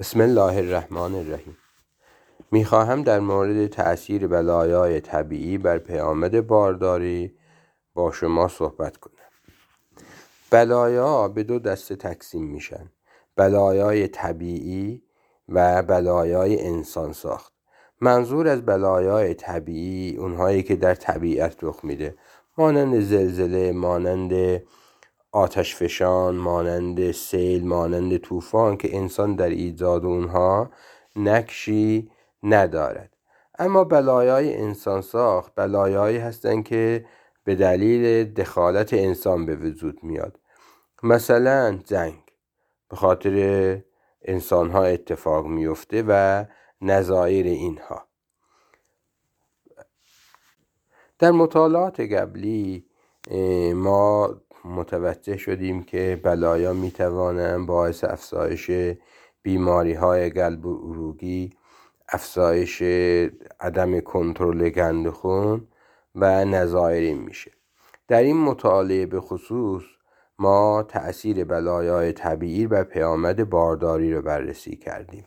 بسم الله الرحمن الرحیم. میخواهم در مورد تأثیر بلایای طبیعی بر پیامد بارداری با شما صحبت کنم. بلایا به دو دسته تقسیم میشن: بلایای طبیعی و بلایای انسان ساخت. منظور از بلایای طبیعی اونهایی که در طبیعت رخ میده، مانند زلزله، مانند آتش فشان، مانند سیل، مانند طوفان، که انسان در ایجاد اونها نقشی ندارد. اما بلایای انسان ساخت بلایایی هستند که به دلیل دخالت انسان به وجود میاد. مثلا جنگ به خاطر انسان ها اتفاق میفته و نظایر اینها. در مطالعات قبلی ما متوجه شدیم که بلایا میتوانند باعث افزایش بیماری های قلب و عروقی، افزایش عدم کنترل قند خون و نظایر میشه. در این مطالعه به خصوص ما تأثیر بلایای طبیعی بر پیامد بارداری رو بررسی کردیم.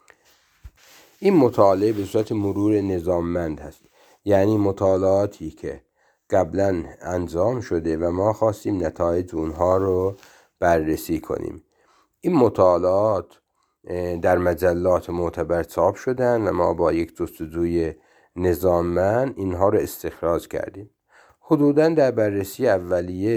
این مطالعه به صورت مرور نظاممند هست، یعنی مطالعاتی که قبلا انجام شده و ما خواستیم نتایج اونها رو بررسی کنیم. این مطالعات در مجلات معتبر چاپ شدن و ما با یک جستجوی نظاممند اینها رو استخراج کردیم. حدوداً در بررسی اولیه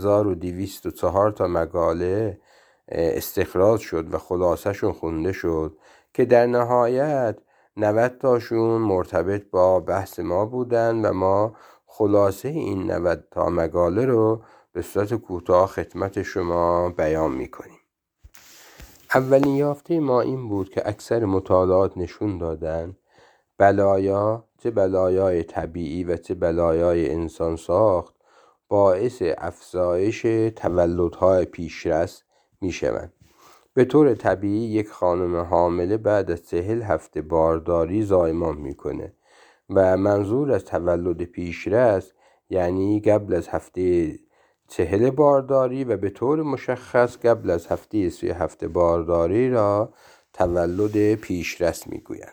3204 تا مقاله استخراج شد و خلاصه‌شون خونده شد که در نهایت 90 تاشون مرتبط با بحث ما بودن و ما خلاصه این 90 تا مقاله رو به صورت کوتاه خدمت شما بیان میکنیم. اولین یافته ما این بود که اکثر مطالعات نشون دادن بلایا، چه بلایای طبیعی و چه بلایای انسان ساخت، باعث افزایش تولدهای پیشرس میشوند. به طور طبیعی یک خانم حامله بعد از 40 هفته بارداری زایمان میکنه و منظور از تولد پیشرس یعنی قبل از هفته 40 بارداری و به طور مشخص قبل از هفته 37 بارداری را تولد پیشرس میگویند.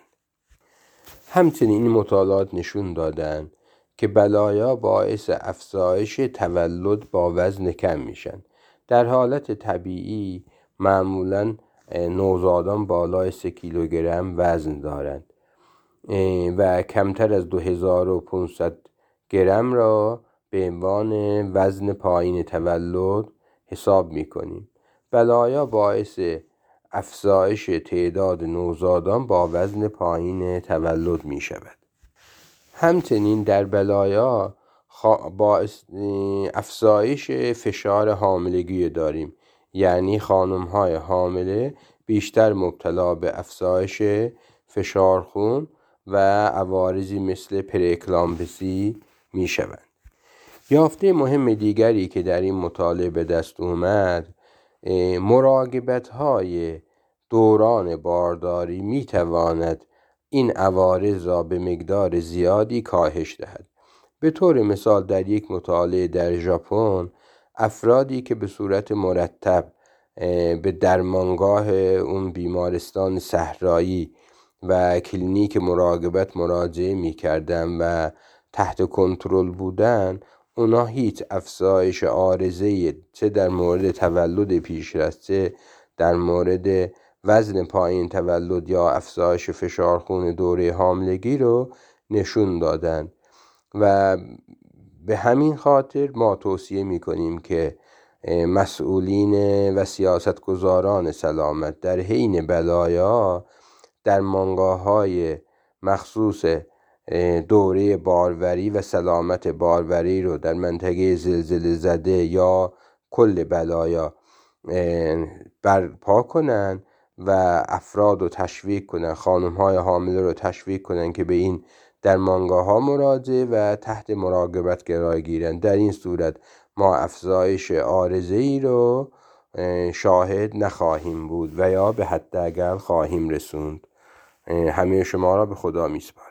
همچنین این مطالعات نشون دادن که بلایا باعث افزایش تولد با وزن کم میشن. در حالت طبیعی معمولاً نوزادان بالای 3 کیلوگرم وزن دارند و کمتر از 2500 گرم را به عنوان وزن پایین تولد حساب میکنیم. بلایا باعث افزایش تعداد نوزادان با وزن پایین تولد می شود. همچنین در بلایا باعث افزایش فشار حاملگی داریم، یعنی خانم های حامله بیشتر مبتلا به افزایش فشار خون و عوارضی مثل پرکلامبسی می شوند. یافته مهم دیگری که در این مطالعه به دست اومد، مراقبت های دوران بارداری می تواند این عوارض را به مقدار زیادی کاهش دهد. به طور مثال در یک مطالعه در ژاپن، افرادی که به صورت مرتب به درمانگاه اون بیمارستان صحرایی و کلینیک مراقبت مراجعه می کردن و تحت کنترل بودن، اونا هیچ افزایش عارضه‌ای چه در مورد تولد پیشرس چه در مورد وزن پایین تولد یا افزایش فشار خون دوره حاملگی رو نشون دادن و به همین خاطر ما توصیه میکنیم که مسئولین و سیاستگزاران سلامت در حین بلایا درمانگاه‌های مخصوص دوره باروری و سلامت باروری رو در منطقه زلزله زده یا کل بلایا برپا کنن و افراد رو تشویق کنن، خانم‌های حامله رو تشویق کنن که به این درمانگاه‌ها مراجعه و تحت مراقبت قرار گیرن. در این صورت ما افزایش عارضه‌ای رو شاهد نخواهیم بود و یا به حداقل خواهیم رسوند. همه شما را به خدا می‌سپارم.